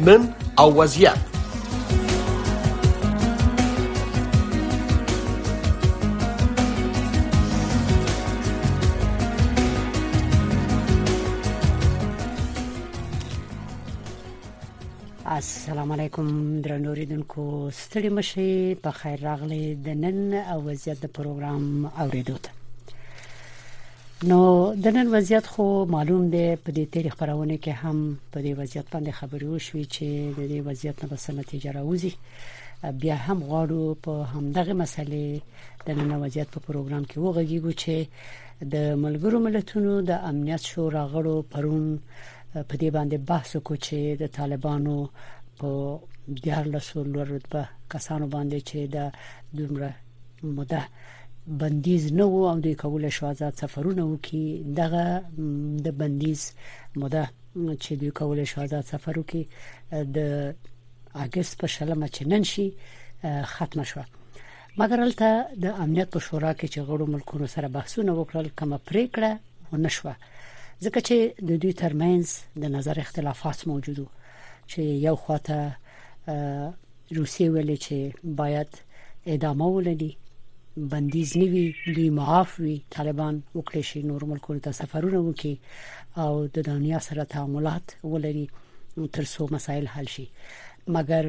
نن او وضعیت. السلام علیکم درنو اوریدونکو، ستړي مشي، په خیر راغلي د نن او وضعیت د پروګرام اوریدو ته. نو د نن وضعیت خو معلوم دی، په دې تاریخ خبرونه کې هم په دې وضعیت باندې خبرې وشوي چې د دې وضعیت نه بس نتیجه راوځي. بیا هم غواړو په همدغه مسلې د نن وضعیت په پروګرام کې وغږیږو چې د ملګرو ملتونو د امنیت شورا غړو پرون په دې باندې بحث وکړ چې د طالبانو په 14 رتبه کسانو باندې چې د دومره مده بندیز نه وو او د کول شو آزاد سفرونه وکي، دغه د بندیز مده چې د کول شو آزاد سفر وکي د اگست په شلمه چې نن شي ختم شو. مګر البته د امنیت په شورا کې چې غړو ملکونو سره بحثونه وکړل، کومه پریکړه ونه شوه، ځکه چې د دوی ترمنځ د نظر اختلافات موجودو چې یو خواته روسیه ویلي چې باید ادامه ولري، بندیز نیوي، دوی معاف وي، طالبان وکړي شي نور ملکونو ته سفرونه وکړي او د دنیا سره تعاملات ولري تر څو مسایل حل شي. مګر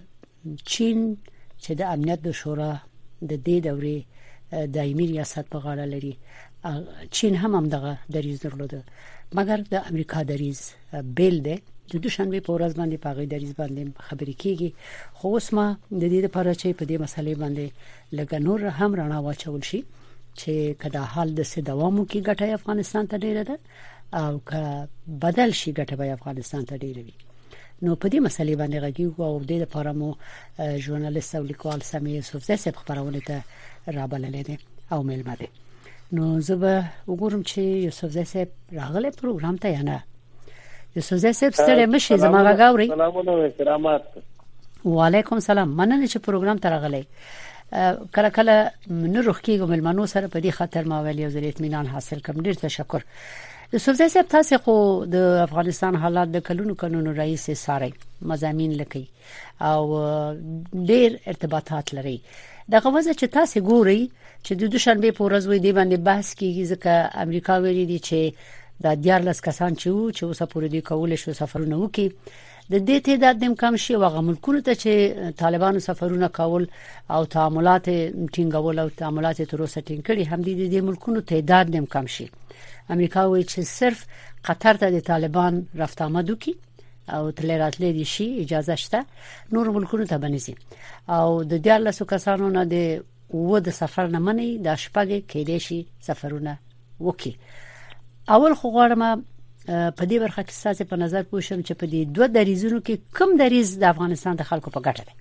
چین چې د امنیت د شورا د دې دورې دایمي ریاست په غاړه لري، چین هم دغه دریز درلوده، مګر د امریکا دریز بیل دی. د دوشنبه په ورځ باندې په غي دریز باندې خبرې کیږي، خو اوس ما د دې لپاره چې په دې مسلې باندې لږ نور هم رڼا واچول شي چې کدا حال د سه دوامو کې ګټه افغانستان ته ډیره ده او که بدل شي ګټه به افغانستان ته ډیره وي. نو په دې مسلې باندې غږیږو او د دې لپاره مو ژورنالیست او لیکوال سمیع یوسفزی صاحب خبرونه ته رابللې ده او ملمه ده. نو زه به وګورم چې یوسفزی صاحب راغله پروګرام ته یا نه. یوسفزی صاحب ستړي مشي، زما غاوري. سلام علیکم، کرامات. وعلیکم سلام، مننه چې پروګرام ته راغلی. کله کله نه روح کېږم ملمنو سره په دې خاطر ما ویل یو ځل اطمینان حاصل کوم. ډیر تشکر. یوسفزی صاحب، تاسو خو د افغانستان حالات د کلونو رئیس ساري مزامین لکې او ډیر ارتباطات لري. دغه وځه چې تاسو ګوري چې د دوشنبه په ورځ وې دی باندې بحث کیږي، ځکه امریکا ویلي دي چې د 14 کسان چې اوسه پورې دی کول شو سفرونه وکي، د دې تعداد د کم شي او ملکونو ته چې طالبانو سفرونه کول او تعاملات ټینګول او تعاملات تر اوسه ټینګ کړي، هم د ملکونو تعداد د کم شي. امریکا وایي چې صرف قطر ته د طالبان رفت آمد وکي او تل راتلې شي اجازه شته، نور ملکونو ته بنځي او د 14 کسانو نه د سفر نه مني د شپږ کېدې شي سفرونه وکي. اول خو غواړم په دې برخه کې ستاسو په نظر پوښتم چې په دې دوه دریزونو کې کوم دریز د افغانستان د خلکو په ګټه دی؟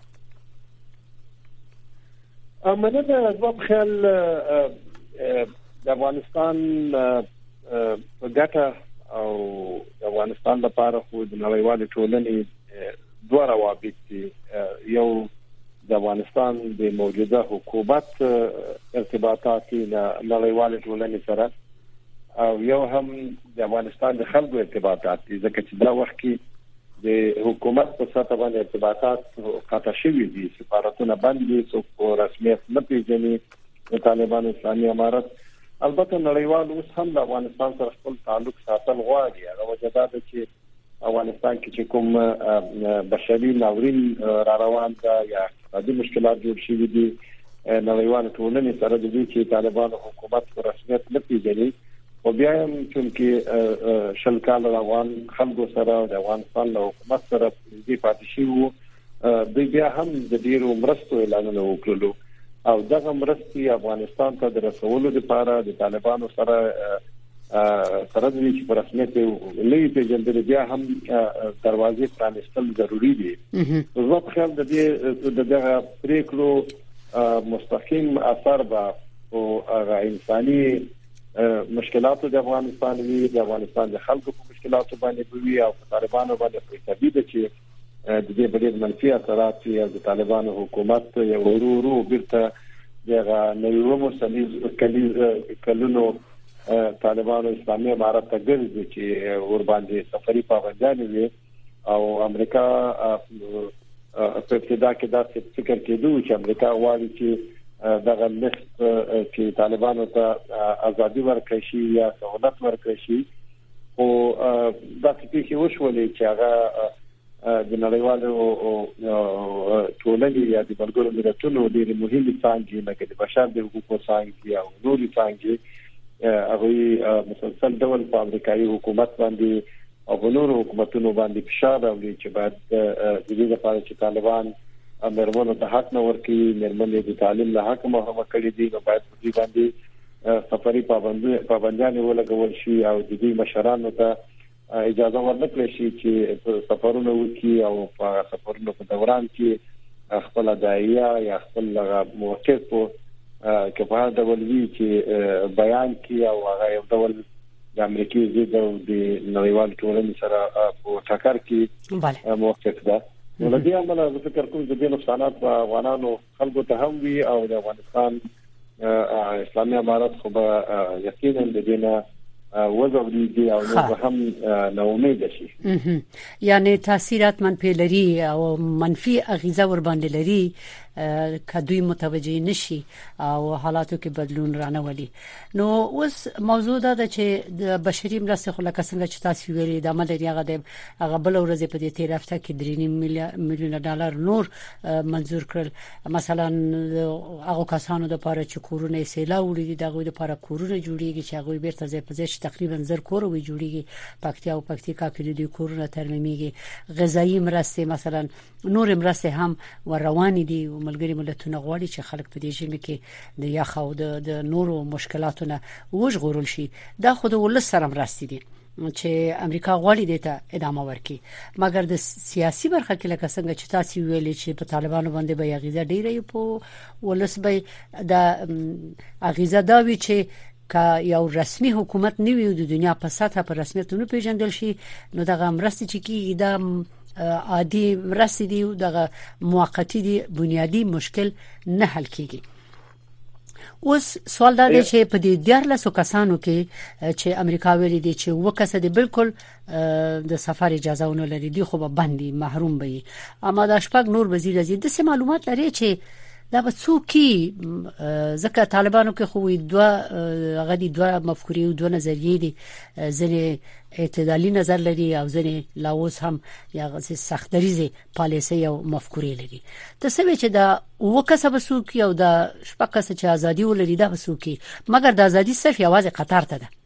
مننه. زما په خیال د افغانستان په ګټه او د افغانستان لپاره خو د نړیوال ټولنې دوه روابط دي. یو د افغانستان د موجوده حکومت ارتباطات نړیوال ټولنې سره او یو هم د افغانستان د خلکو ارتباطات دي، ځکه چې دا وخت کې د حکومت په سطح باندې ارتباطات قطع شوي دي، سفارتونه بند دي، څوک په رسمیت نه پیژني د طالبانو اسلامي امارت. البته نړیوال اوس هم د افغانستان سره خپل تعلق ساتل غواړي. هغه وجه دا ده چې افغانستان کې چې کوم بشري ناورین را روان ده یا اقتصادي مشکلات جوړ شوي دي، نړیوال ټولنې سره د دې چې طالبانو حکومت په رسمیت نه پیژني او بیا هم چې شل کال افغان خلکو سره د افغانستان له حکومت سره دې پاتې شي، دوی بیا هم د ډیرو مرستو اعلانونه وکړلو او دغه مرستې افغانستان ته د رسولو لپاره د طالبانو سره د دې په رسمیت لې پیژندل بیا هم دروازې پرانستل ضروری دي. زه په خیال د دغه پریکړو مستقیم اثر به او انساني مشکلاتو د افغانستان وی، د افغانستان د خلکو په مشکلاتو باندې وی او طالبانو باندې طبيعي ده چې د دې بلې منفي اثرات د طالبانو حکومت یو ورو بیرته دغه نویو کلونو طالبانو اسلامي امارت ته ګرځي چې ور باندې سفري پابندانه وي او امریکا په ابتدا کې دا فکر کېدو چې امریکا غواړي چې دغه لست چې طالبانو ته ازادي ورکړي شي یا سہولت ورکړي شي او دا چې وشولې چې هغه د نړیوالو ټولنې یا د ملګرو ملتونو د مهمې څانګې لکه د بشر د حقوقو څانګې او نورې څانګې هغه مسلسل ډول په امریکایي حکومت باندې او نورو حکومتونو باندې فشار راوړي چې باید د دې لپاره چې طالبان مرمنو ته حق نه ورکړي مرمنې د تعلیم له حق محروم کړي دي نو باید په دې باندې سفري پابندیان ولګول شي او د دې مشرانو ته اجازه ورنکړي شي چې سفرونه وکړي او په سفرونو په دوران کې خپل داعیه یا خپل موقف کې په هغه ډول وی چې بیان کې او هغه یو ډول د امریکای ضد او د نړیوال ټولنې سره په ټکر کې موقف ده نو لدی عمله فکر کوم چې د نقصانات په افغانانو خلکو ته هم وی او د افغانستان اسلامي امارات خو به یقینا د دینه وځوړي او نو هم نو امید شي یعنی تاثیرات منفي لري او منفي اغیزه ور باندې لري کدوې متوجه نشي او حالاتو کې بدلون رانه نو اوس موضوع دا چې د بشري مرستې خلک څنګه چې تاسو ویلي د عمل ریاغه د هغه بل ورځ په دې 13 هفته کې 3 میلیون ډالر نور منزور کړل مثلا هغه کسانو د لپاره چې کورونه سیلا وړي دغه د لپاره کورونه جوړیږي چې هغه بیرته ځای په ځای تقریبا زر کور وي جوړیږي پکتیا او پکتیکا کې د کورونه ترمیميږي غذایی مرستې مثلا نور مرستې هم ور روان دي ملګری ملتونه غواړي چې خلک په دې ژمي کې د یخ او د نورو مشکلاتونو وژغورل شي دا خود ول سره مرستې دي چې امریکا غواړي دته ادامه ورکړي مګر د سیاسي برخه کې لکه څنګه چې تاسو ویلي چې په طالبانو باندې به غیزه ډیره په ولس به د غیزه دا وی چې که یو رسمي حکومت نیوي د دنیا په سطح په رسمیت نه پیژندل شي نو دغه مرستې چې کیږي د عادي مرستې دي دغه موقتی دي بنیادی مشکل نه حل کیږي اوس سوال دا دی چې په دې 14 کسانو کې چې امریکا ویلي دي چې وکړه دي بالکل د سفر اجازه ونه لري دي خو به بندي محروم وي اما د شپږ نور وزیر د معلومات لري چې دا به څوکي ځکه طالبانو کې خو دوه غدي دوه مفکورې او دوه نظریې دي ځنې اعتدالي نظر لري او ځنې لاوس هم یا سختدریزه پالیسي او مفکورې لري تصویر چې دا وکسب څوکي او دا شپږ چې ازادي ولري دا څوکي مګر د ازادي صرف یوازې قطر ته ده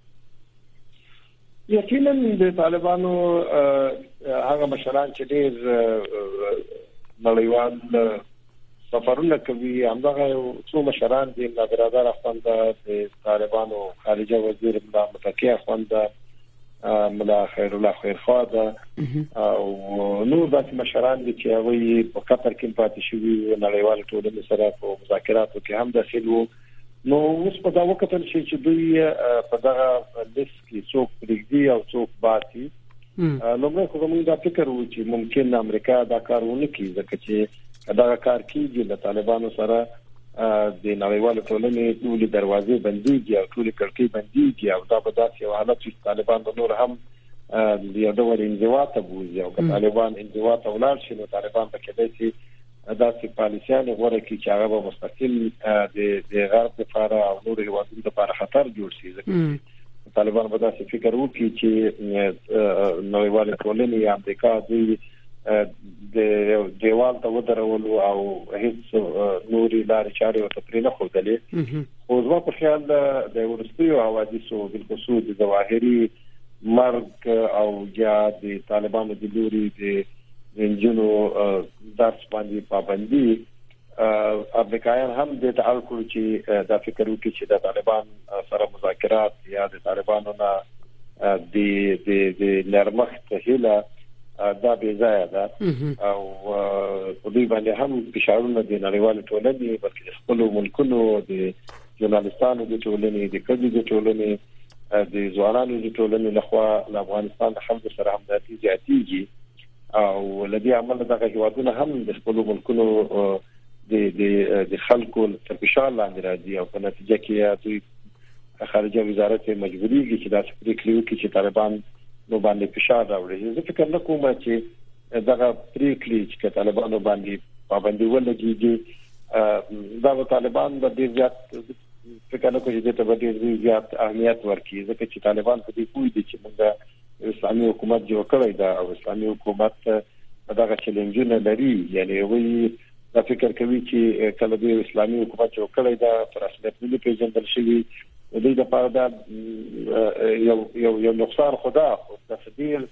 یقینا د طالبانو هغه مشران چې ډېر نړیوال سفرونه کوي همدغه څو مشران دي برادر افغان د طالبانو خارجه وزیر ملا متقی افغان ملا خیر الله خیر خواده او نور د مشران دي چې هغه په قطر کې پاتې شوی نړیوال ټولنې سره په مذاکراتو کې هم داخل وو نو اوس په دا وخت چې دوی په دغه لیست کې څوک پرېږدي او څوک باسي نو موږ دا فکر وو چې ممکن امریکا دا کارونه کوي ځکه چې دا کار کیږي د طالبانو سره د نړیوالو ټولنې ټول دروازې بنديږي او ټول کړکۍ بنديږي او دا به داسې حالت چې طالبان د نور هم د یو ډول انزوا ته بوزي او طالبان انزوا ته ولاړ شي نو طالبان په کې داسې پالیسیان غوړه کې چې هغه مستقل د غرب لپاره او نور هیوادونو لپاره خطر جوړ شي ځکه طالبان به داسې فکر وکړي چې نړیوالو ټولنې یا امریکا دوی د دیوال ته ودرول او هیڅ نوري لارې چارې ورته پرې نه خوړلې خو زما په خیال د ورستیو حوادثو بالخصوص د ظواهري مرګ او یا د طالبانو د لوري د انجنونو درس باندې پابندي امریکایان هم د تعال کړو چې دا فکر وکړي چې د طالبان سره مذاکرات یا د طالبانو نه د نرمښت هله دا به ځای ده او په دې باندې هم فشارونه د نړیوال ټولنې بلکې خپل ملکونو د ژورنالستانو د ټولنې د کډي د ټولنې د ځوانانو د ټولنې لخوا د افغانستان د خلکو سره همدردي زیاتېږي او لدی عمل دغه هیوادونه هم د خپل ملکونو د خلکو تر فشار لاندې راځي او په نتیجه کې دوی خارجه وزارت مجبوریږي چې دا پریکړه وکړي چې طالبان نو باندې فشار راوړي. زه فکر نه کوم چې دغه پریکړې چې طالبانو باندې پابندي ولګيږي دا طالبان د ډیر زیات فکر نه کوي چې ته به ډیر زیات اهمیت ورکړي، ځکه چې طالبان په دې پوه دي چې موږ اسلامي حکومت جوړ کړی دا او اسلامي حکومت دغه چیلنجونه لري. یعنی وی دا فکر کوي چې کله د اسلامي حکومت جوړ کړی دا پر رسمیت نه پیژندل شوی د دې لپاره دا یو نقصان خدا خو تفصیل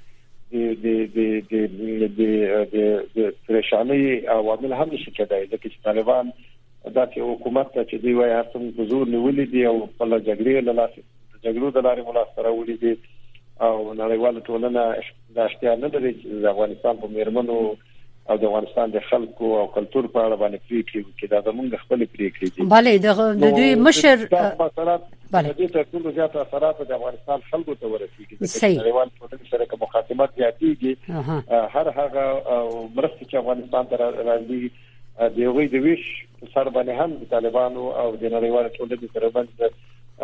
د پریشانی عوامل هم نشي کېدای، ځکه چې طالبان دا چې حکومت چې دی وایي هر څومره حضور نیولې دي او په جګړو د لارې ملاسته راوړي دي او نړیواله ټولنه دا اختیار نه لري چې د افغانستان په میرمنو او د افغانستان د خلکو او کلچر په اړه باندې پریکړې وکړي. دا زموږ خپل پریکړې دي. بله د دوی مشر بله د دې ټول زیات اثرات د افغانستان خلکو ته ورسیږي. د نړیوال ټولنې سره کوم مخاطبت زیاتېږي، هر هغه مرستې چې افغانستان ته راځي د یوې د ویش سره باندې هم د طالبانو او د نړیوال ټولنې سره باندې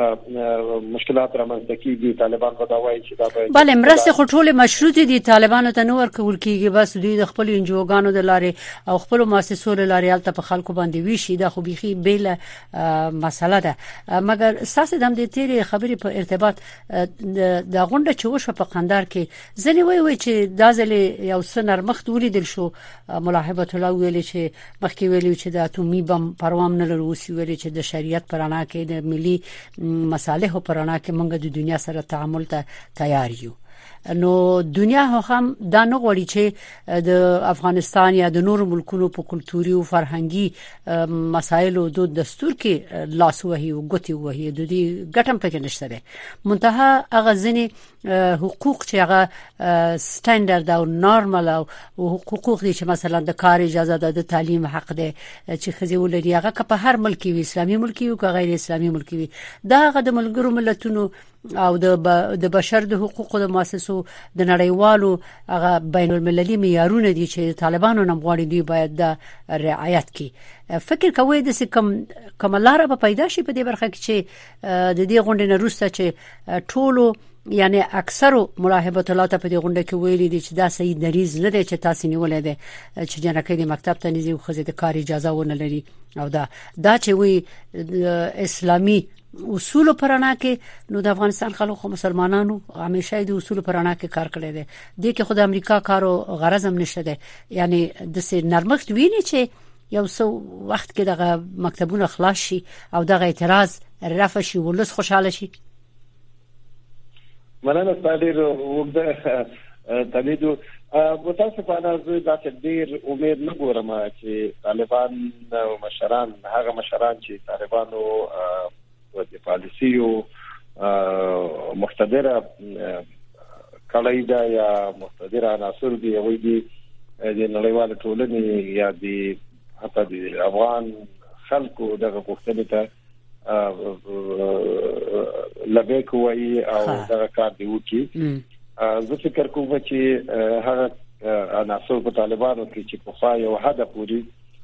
مشکلات رامنځته کیږي. طالبان په دا وایي چې دا به بله مرسته خو ټول مشروط دي، طالبانو ته نور کول کیږي، بس دوی د خپل انجوګانو د لارې او خپل مؤسسو د لارې الته په خلکو باندې ویشي. دا خو بيخي بیل مسله ده. مګر اساس د دې تیری خبرې په ارتباط د غونډه چې وشو په قندهار کې ځنی وی چې دا ځل یو سنر مخ ولیدل شو. ملاحبت الله ویل چې مخکې ویل چې د اتومي بم پروام نه لري، ویل چې د شریعت پرانا کې د ملي مصالحو پرانا کې موږ د دنیا سره تعامل ته تیار یو. نو دنیا هم دا نه غواړي چې د افغانستان یا د نور ملکونو په کلتوري او فرهنګي مسایلو د دستور کې لاس وهي او ګوتې وهي، د دې ګټم پکې نشته ده. منتها هغه ځنې حقوق چې هغه سټانډرد او نورمال او حقوق دي چې مثلا د کار اجازه ده، د تعلیم حق ده چې خزي ولري، هغه که په هر ملک وي، اسلامي ملک وي او غیر اسلامي ملک وي، دا هغه د ملګرو ملتونو او د بشر د حقوقو د مؤسسو د نړیوالو هغه بین المللي معیارونه دي چې طالبانو نم غواړي دوی باید د رعایت کړي. فکر کوي د کوم لار به پیدا شي په دې برخه کې چې د دې غونډې نه وروسته چې ټولو یعنی اکثرو ملاحبت الله ته په دې غونډه کې ویلي دي چې دا صحیح دریز نه دی چې تاسو نیولې ده چې جنکې د مکتب ته نږدې خو د کار اجازه ونه لري او دا چې وی اسلامي اصول پرانا کې نو د افغانستان خلکو مسلمانانو همیشه د اصول پرانا کې کار کړی دی. د کې خو د امریکا کارو غرض هم نشته دی، یعنی د سې نرمښت ویني چې یو څو وخت کې دغه مکتبونه خلاص شي او دغه اعتراض رفع شي ولس خوشاله شي. مننه ستاسو وګړه تلیدو متاسفانه زه دا ډیر امید نه ګورم چې طالبان او مشران هغه مشران چې طالبانو د پالیسیو مقتدره کړایدا یا مقتدره عناصر دی وي دي د نړیوال ټولنې یا د حتی د افغان خلکو دغه غوښتنې ته لګي کوي او دغه کار دی وکي. زه فکر کوم چې هغه عناصر په طالبانو کې چې په خای او هدف پوری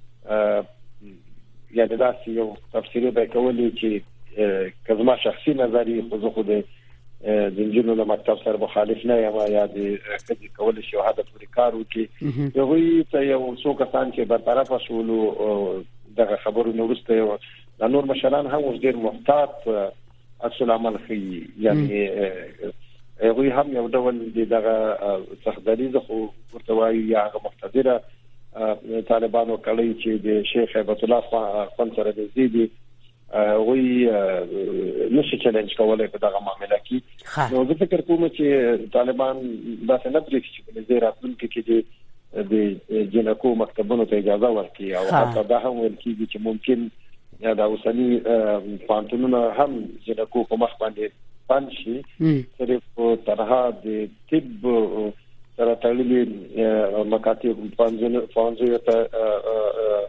یا د داسې یو تفسیر به کولی چې کزما شخصي نظری خو د جنونو له مکتب سره مخالف نه یم یا د کدي کول شي او هدف لري کار وکي. یوه ته یو څو کسان چې برطرف شول دغه خبرو نو ورسته یو د نور مشران هم ډیر محتاط اصل عمل کوي، یعنی هغه هم یو ډول دغه تخدریز خو ورته وایي یا هغه مقتدره طالبانو کړی چې د شیخ هیبت الله خان سره د زیدي وی نشي چیلنج کولای په دغه معاملې کې. نو زه فکر کوم چې طالبان دا څنګه پریږدي چې په دې راتلونکي کې د جنکو مکتبونو ته اجازه ورکړي او حتی دا هم ویل کېږي چې ممکن یا د اوسني پانتونونه هم جنکو په مخ باندې بند شي، صرف ترها د طب سره تړلي مکاتب پانځه ته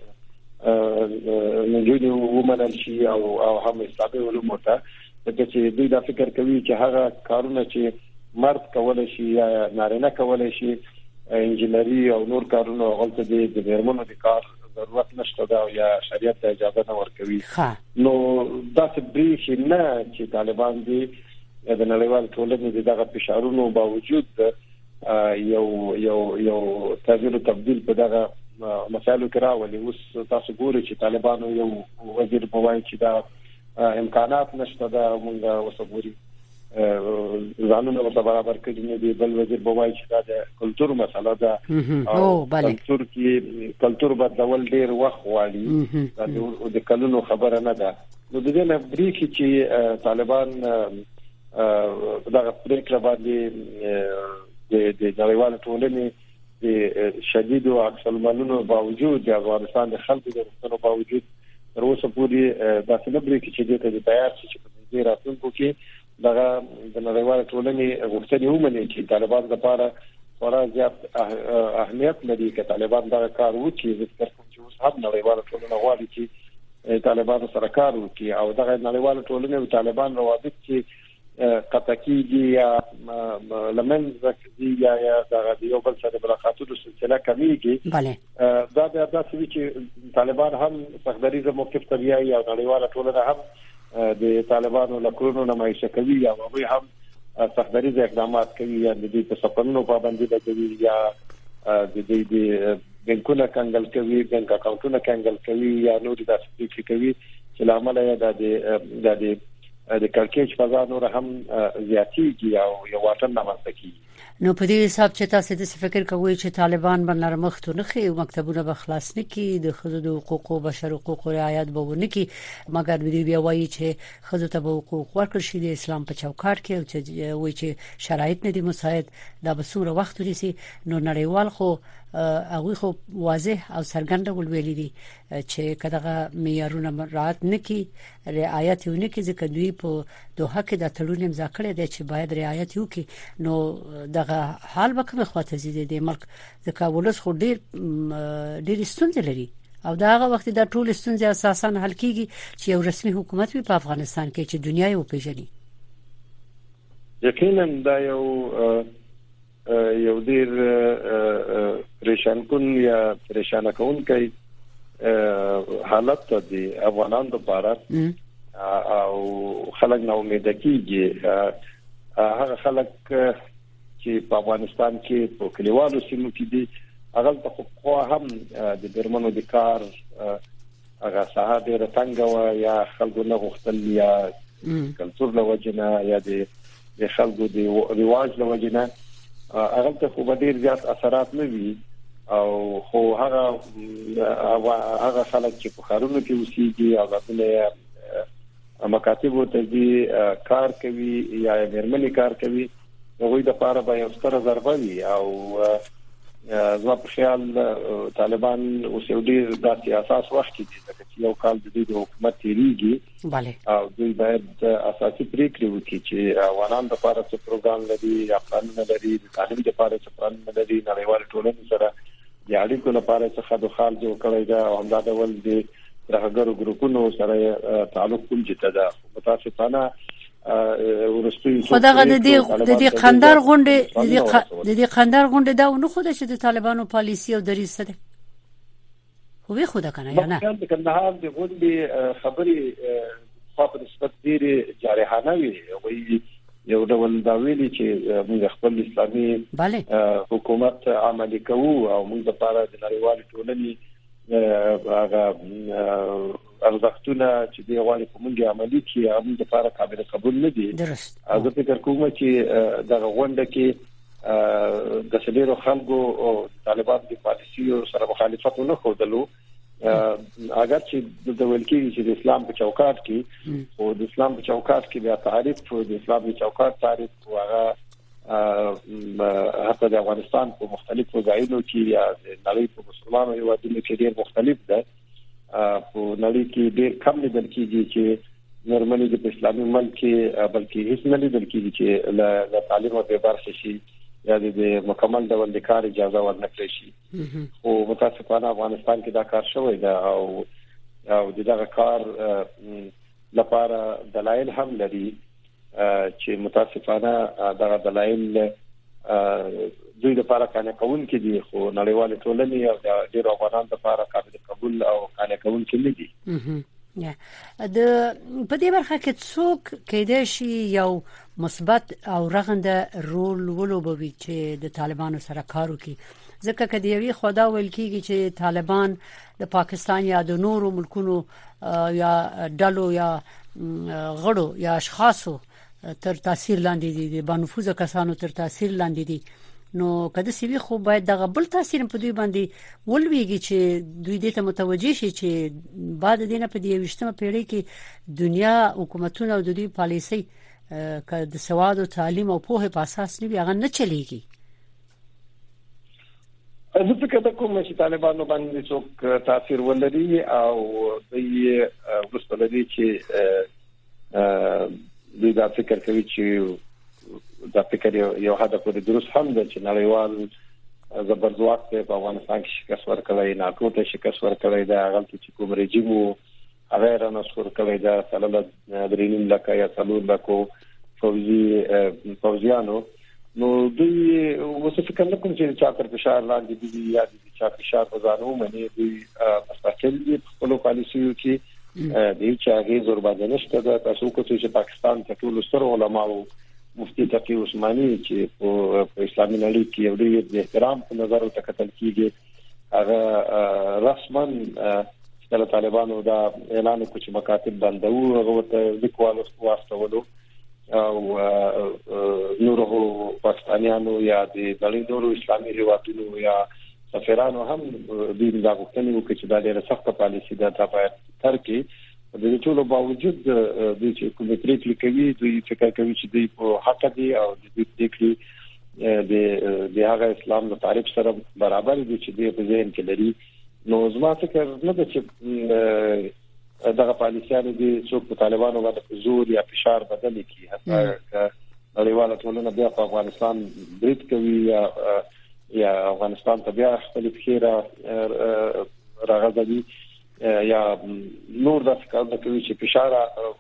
نجونی ومنل شي او هم اسلامي علوم ته، چې دوی دا فکر کوي چې هغه کارونه چې مرد کولای شي یا نارینه کولای شي انجینری او نور کارونه غلطه دي د میرمنو د کار ضرورت نشته دا یا شریعت ته اجازه نه ورکوي. نو دا څه بریښي نه چې طالبان دي د نړیوال ټولنې دغه فشارونو باوجود یو تغییر او تبديل په دغه مسایلو کې راولي. اوس تاسو ګورئ چې طالبانو یو وزیر په وایي چې دا امکانات نشته دا موږ وسګوري ځانونه ورته برابر کړي نه دي. بل وزیر په وایي چې دا د کلچر مسله ده او کلچر بدلول ډیر وخت غواړي دا د کلونو خبره نه ده. نو د دې نه بریکي چې طالبان دغه پریکړه باندې د نړیوال ټولنې د شدید او عکس العملونو باوجود د افغانستان د خلکو د رښتینو باوجود تر اوسه پورې د سنبري کې چې د تیار چې په دې راتلونکو کې دغه د نړیوال ټولنې غوښتنې ومني چې طالبان لپاره خورا زیات اهمیت لري چې طالبان دا کار وکړي. ذکر کوم چې اوس هم نړیوال ټولنه غواړي چې طالبان سره کار وکړي او دغه نړیوال ټولنه او طالبان روابط چې قطعي یا لمن ذکري یا دغه یو بل سره ملاقاتونو سلسله کمیږي. دا د تاسو چې طالبان هم تقدیري موقف طبيعي او نړیوال ټولنه هم د طالبانو لکونو نمایش کوي یا هغه هم تقدیري اقدامات کوي یا د دې په سفرونو پابندي کوي یا د دې بانکونه کنګل کوي بانک اکاونټونه کنګل کوي یا نور داسې کوي چې لامل یې د کارکېچ فضا نور هم زیاتېږي او یو واټن رامنځته کیږي. نو په دې حساب چې تاسو د فکر کوئ چې طالبان به نرمښت نه کوي او مکتبونه به خلاص نه کړي د ښځو د حقوقو بشر حقوقو رعایت به ونه کړي مګر دوی بیا وایي چې ښځو ته به حقوق ورکړل شي د اسلام په چوکاټ کې او چې وایي چې شرایط نه دي مساعد دا به څومره وخت ونیسي. نو نړیوال خو هغه خو واضح او څرګند ویلي دي چې کداغه معیارونه مراعات نکړي رعایت یې ونه کړي ځکه دوی په دوحه کې د تړون امضا کړی دی چې باید رعایت وکړي. نو دغه حال به کومه خواته زیاده دی ملک ځکه ولس خو ډیر ستونزې لري او دا هغه وخت د ټول ستونزې اساساً حل کیږي چې یو رسمي حکومت وي په افغانستان کې چې دنیا یې وپیژني. یقینا دا یو ډیر پریشان کن یا پریشان کون کوي حالت دی افغانان لپاره او خلک نو امید کیږي. هغه خلک چې په افغانستان کې په کلیوالو سیمو کې دي هغه ته خو هم د برمنو د کار هغه ساحه ډیره څنګه یا خلکو نه غوښتل یا کلچر له وجنه یا د خلکو د رواج له وجنه هغه ته خو ډیر زیات اثرات نه وي او خو هغه خلک چې په خارونو کې اوسېږي هغه له مکاتب ته دي کار کوي یا مرمنې کار کوي هغه د لپاره به یو ستر ضربه وي او زما په خیال طالبان اوس یو ډیر داسې اساس وخت دي چې یو کال د دې حکومت تیریږي او دوی باید اساسي پریکړې وکړي چې افغانان د لپاره څه پروګرام لري یا پلانونه لري د تعلیم لپاره څه پلانونه لري نړیوال ټولنې سره د اړیکو لپاره څه خدوخال جوړ کړی دا او همدا ډول د راغورو ګروپونو سره تعلق کوم چې دا متاسفانه خدای د دې قندار غونډه دا ونه خو چې د طالبانو پالیسی او دریځ څه خو به خدا کنه یا نه د کندهار د غونډې خبري په نسبت ډیره جارحانه وي یو ډول دا ویلي چې موږ خپل اسلامي حکومت عملي کوو او موږ لپاره د نړیوال ټولنې هغه ارزښتونه چې دی غواړي په موږ عملي کړي هم د لپاره قابل قبول نه دي. زه فکر کوم چې دغه غونډه کې د سلیرو خلکو او طالبان د پالیسیو سره مخالفت نه خوده اگر چې د ولکې چې د اسلام په چوکاټ کې او د اسلام په چوکاټ کې بیا تعریف د اسلام په چوکاټ تعریف هغه حتی د افغانستان په مختلفو ځایونو کې یا د نړۍ په مسلمانانو هیوادونو کې ډېر مختلف ده. په نړۍ کې ډېر کم لیدل کېږي چې نورمالي د اسلامي ملک کې بلکې هیڅ نه لیدل کېږي چې له تعلیم او برخه شي یا د مکمل ډول د کار اجازه ورنکړي شي. او متاسفانه افغانستان کې دا کار شوی دی او دغه کار لپاره دلایل هم لري چې متاسفانه دغه دلایل دوی لپاره قانع کول کې دي خو نړیوال ټولنې او د افغانانو لپاره قابل قبول او قانع کول کې نه دي. د په دې برخه کې څوک کېدای شي یو مثبت او رغنده رول ولوبوي چې د طالبانو سره کار وکړي ځکه چې یوې خدا ویل کېږي چې طالبان د پاکستان یا د نورو ملکونو یا ډلو یا غړو یا اشخاصو تر تاثیر لاندې دي د بانفوذ کسانو تر تاثیر لاندې دي نو کله چې وی خو باید دغه بل تاثیر په دوی باندې ولويږي چې دوی دې ته متوجي شي چې بعد دینه په دې 20مه پیړۍ کې دنیا حکومتونه او د دوی پالیسي که د سواد او تعلیم او پوهه په اساس نه وي هغه نه چلیږي. زه فکر کوم چې طالبانو باندې څوک تاثیر ولري او دوی وسپلدي چې دوی دا فکر کوي چې دا فکر یو هدف د دروس هم د نړیوال زبرځواک په افغانستان کې شکست ورکړی ناتو ته شکست ورکړی دا غلطي چې کوم رژیم هغه رانسور کړی دا سلام درینم لکه یا سلام لکو فوزیانو نو دوی وسه فکر نه کوم چې چا پر فشار لاندې دي یا چې فشار وزانو مني دوی مستقل دي په پالیسیو کې د هیڅ هغه زور باندې نشته دا تاسو کو چې پاکستان ته ټول سره علماء مفتي تقی عثماني چې په اسلامي نړۍ کې یو ډېر احترام په نظر ته کتل کیږي هغه رسما د طالبانو دا اعلان کوي چې مکاتب بندو هغه ته لیکوالو واستولو او نورو پاکستانیانو یا د نړۍ نورو اسلامي هیوادونو یا سفیرانو هم د دا غوښتنې وکړي چې دا ډېر سخت پالیسي ده تا باید ترکي د دې ټولو باوجود د چې کومې پریکړې کوي دوی فکر کوي چې دوی په حق دي او د دې پریکړې د هغه اسلام د تعریف سره برابر دي چې دوی په ذهن کې لري نو زما فکر نه ده چې دغه پالیسیانو دي څوک په طالبانو باندې زور یا فشار بدل کړي حتی نړیواله ټولنه بیا په افغانستان برید کوي یا افغانستان ته بیا خپل فکر راغځوي یا نور د څه کوي چې فشار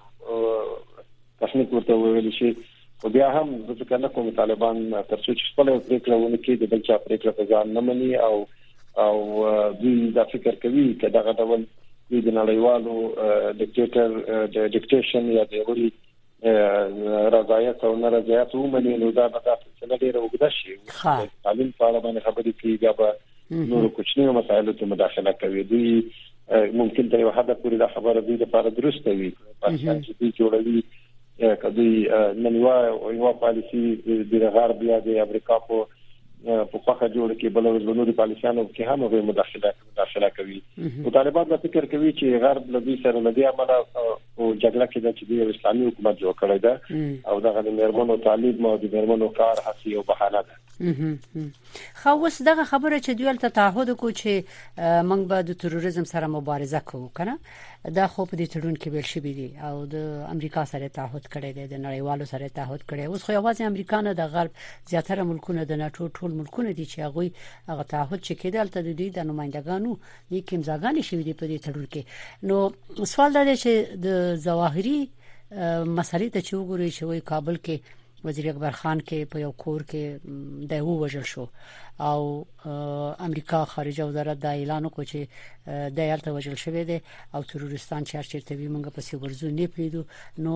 تخنیک ورته ویل شي او بیا هم د څه کنه کوم طالبان تر څو چې خپل پریکړه ونه کړي د بل چا پریکړه په ځان نه مني او دوی دا فکر کوي چې دغه ډول د نړیوالو ډیکټیشن یا د وړي رضایت او نارضایت ومني نو دا به څه ډېر وګړي شي تعلیم په اړه باندې خبرې کوي یا به نور کوچنیو مسایلو ته مداخله کوي دوی ممکن ته یو هدف پوری دا خبره دی لپاره درسته وي پاکستان چې جوړوي کدی ننوا او یو پالیسی د غرب یا د امریکا په خوخه جوړ کې بل نور پالیسیانو کې هم غو مداخله کوي او طالبان دا فکر کوي چې غرب لدی سره لدی عمل او جګړه کې د چې د اسلامي حکومت جوړ کړی دا او دغه د مرمنو تعلیم او د مرمنو کار هڅه او بهانه ده خو اوس دغه خبره چې دوی ته تعهد کو چې موږ به د تروریزم سره مبارزه کوو کنه دا خو په دې تړون کې ویل شوی دی او د امریکا سره تعهد کړی دی د نړیوالو سره تعهد کړی اوس خو یوازې امریکا نه د غرب زیاتره ملکونه د ناتو ټول ملکونه دي چې هغه تعهد چې کېدل ته د دوی د نمائندګانو یکم ځاګانې شوی دی په دې تړون کې نو سوال دا دی چې د ظواهري مسلې ته چې وګورئ چې کابل کې وزیر اکبر خان کې په یو کور کې د وژل شو او امریکا خارجه وزارت دا اعلان وکړ چې د یالته وژل شوی دی او تروریستان چیرته وي موږ په سی ورزو نه پیدو نو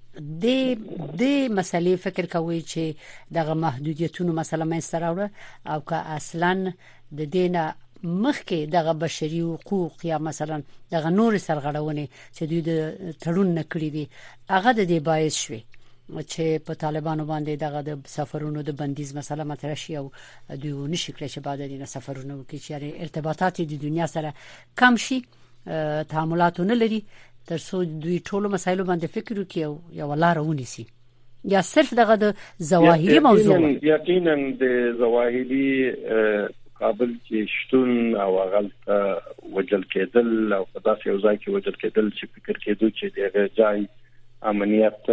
د مسلې فکر کوي چې دغه محدودیتونو مسله مې ستراوړه او که اصلا د دینه مخکې دغه بشري حقوق یا مثلا دغه نور سرغړونې چې دوی د تړون نکړي دي هغه د دې باعث شوي چې په طالبانو باندې دغه د سفرونو د بندیز مسله مطرح شي او دوی نشي کړی چې بعد د سفرونو کې چې ارتباطات د دنیا سره کم شي تعاملاتونه لري تر څو دوی ټول مسایلو باندې فکر وکړي او لار ونیسي یا صرف دغه د ظواهري موضوع یقینا د ظواهري قابل چې شتون او غلط وجل کېدل او په داسې یو ځای کې وجل کېدل چې فکر کېدو چې دغه ځای امنیت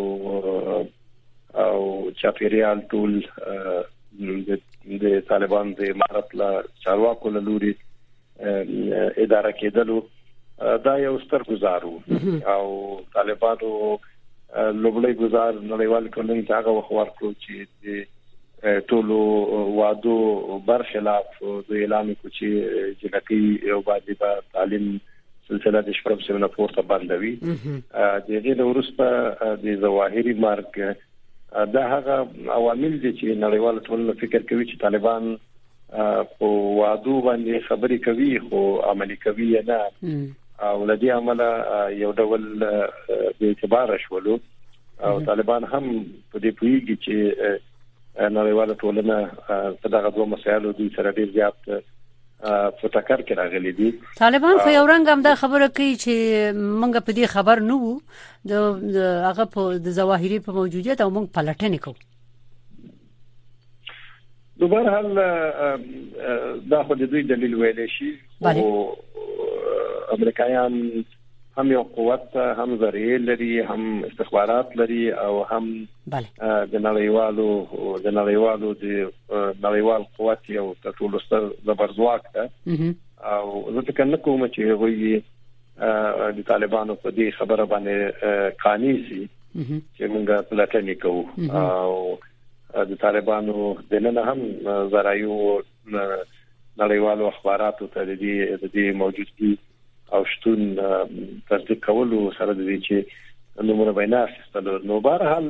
او چاپیریال ټول د طالبان د امارت لا چارواکو له لوري اداره کېدلو دا یو ستر گزارو او طالبانو لوبلې گزار نړیوال کولنی څنګه وخور کړو چې ټولو وادو برخلاف د اعلان کو چې جګړې یو باندې تعلیم سلسله د شپږ سیمه پورته باندوي د دې وروسته د ظواهري مارګ دا هغه عوامل دي چې نړیوال ټولنه فکر کوي چې طالبان په وادو باندې خبري کوي خو عملي کوي نه او لدی عمله یو ډول د اعتبار شولو او طالبان هم په دې پویږي چې نړیوال ټولنه په دغه دوه مسایلو د سره ډیر زیات په ټکر کې راغلي دي. طالبان خو یو رنګ هم دا خبره کوي چې موږ په دې خبر نه وو د هغه په د ظواهري په موجودیت او موږ پلټنه کوو. دوباره حال دا خو د دوی دلیل ویل شي او امریکایان هم یو قوت هم ذریعہ لري هم استخبارات لري او هم د نړیوال قوت یو ټول ستر زبرځواک ده او زه فکر نه کوم چې وایي د طالبانو په دې خبره باندې قانع سي چې موږ پلټنه کوو او د طالبانو دنه هم زرايو نړیوالو اخباراتو ته د دې موجودګي او شتون تصدیق کولو سره د دې چې نومونه بینه استلو نو بهرحال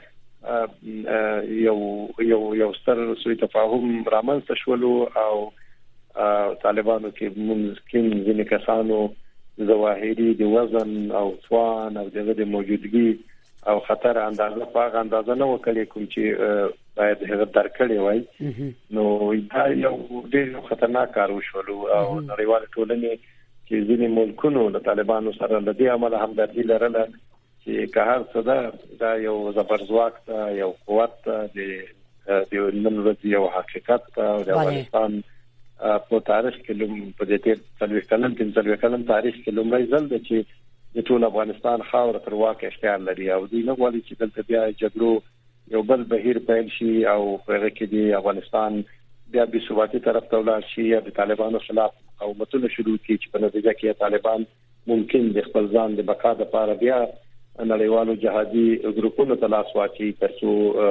یو ستر سوی تفاهم رامنځته شولو او طالبانو کې ممکن ځینې کسانو ظواهري د وزن او توان او دغه د موجودګي او خطر اندازه نه وکړي کوم چې باید هغه درکړي وای نو دا یو ډېر خطرناک کار وشولو او نړیوال ټولنې چې ځینې ملکونو د طالبانو سره لدی عمل همدردي لرله چې که هر څه دا یو زبرځواک یو قوت د نن ورځې یو حقیقت د افغانستان په تاریخ کې په دې تیر کلن تاریخ کې لومړی ځل دی چې د ټول افغانستان خاور تر واقع اختیار لري او دوی نه غواړي چې دلته بیا جګړو یو بل بهیر پیل شي او هغه کې د افغانستان بیا به ثباتي طرف ته ولاړ شي یا د طالبانو خلاف مقاومتونه شروع کړي چې په نتیجه کې طالبان ممکن د خپل ځان د بقا لپاره بیا نړیوالو جهادي ګروپونو ته لاس واچي ترڅو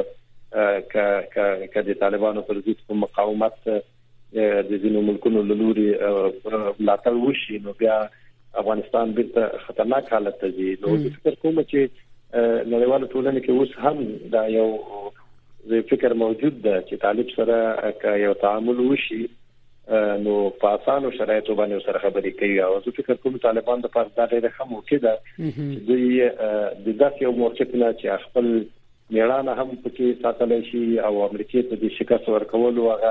د طالبانو پر ضد مقاومت د ځینو ملکونو له لوري ملاتړ وشي نو بیا افغانستان بیرته خطرناک حالت ته ځي نو فکر کوم چې نړیوالو ټولنې کې اوس هم دا یو فکر موجود ده چې طالب سره یو تعامل وشي نو په اسانو شرایطو باندې سره خبرې کوي او زه فکر کوم طالبان د پاره دا ډېر هم وکړه چې دوی د داسې یو موقف نه چې خپل میړانه هم پکې ساتل شي او امریکای ته د شکست ورکولو هغه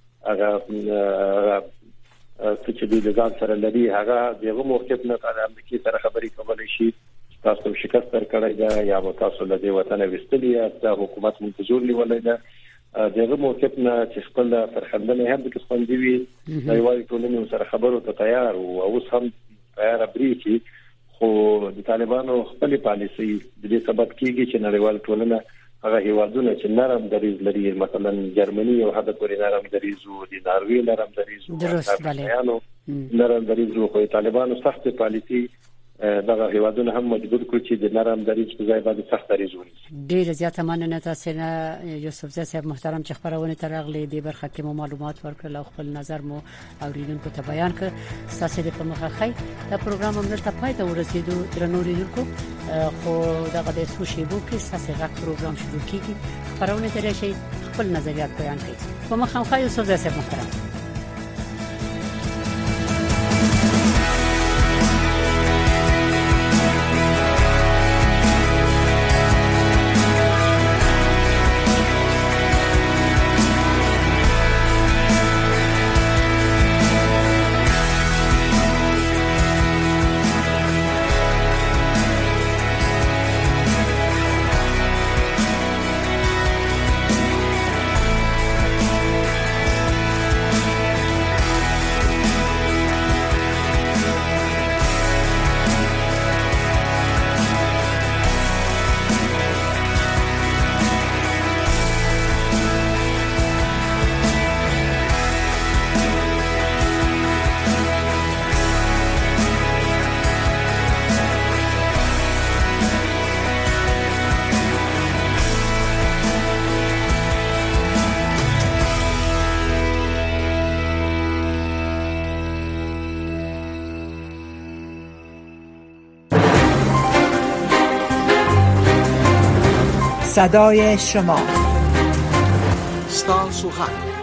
چې دوی د ځان سره لري هغه دغه موقف نه د امریکای سره خبرې کولای شي تاسو شکست ورکړی دا یا تاسو له دې وطن وستلی دا حکومت منتظر نیولای دا دغه موقف نه چې خپل فرخندنه هم د خوندې وي نړیوال ټولنې سره خبرو ته تیار او اوس هم تیار بریټي خو د طالبانو خپل پالیسي د دې سبب کیږي چې نړیوال ټولنه هغه هیوادونه چې نرم دریځ لري مثلا جرمني او حد پورې نرم دریځ او د ناروې نرم دریځ نرم دریځ خو طالبانو سخت پالیسي دغه هیوادونه هم مجبور کړ چې د نرم دریځ په ځای باندې سخت دریځ ونیسي. ډیر زیاته مننه تاسو نه یوسفزی صاحب محترم چې خبرونه ترغلې د برخه کې معلومات ورکړل او خپل نظر مو اوریدونکو ته بیان کړ. تاسو د په مخه خی دا پروګرام هم تر پای ته ورسېدو درنو لیدونکو خو دغه د سوشي بو کې تاسو غږ پروګرام شروع کیږي خبرونه ترې شي خپل نظریات بیان کړئ. په مخه خی یوسفزی صاحب محترم صدای شما. ستاسو حق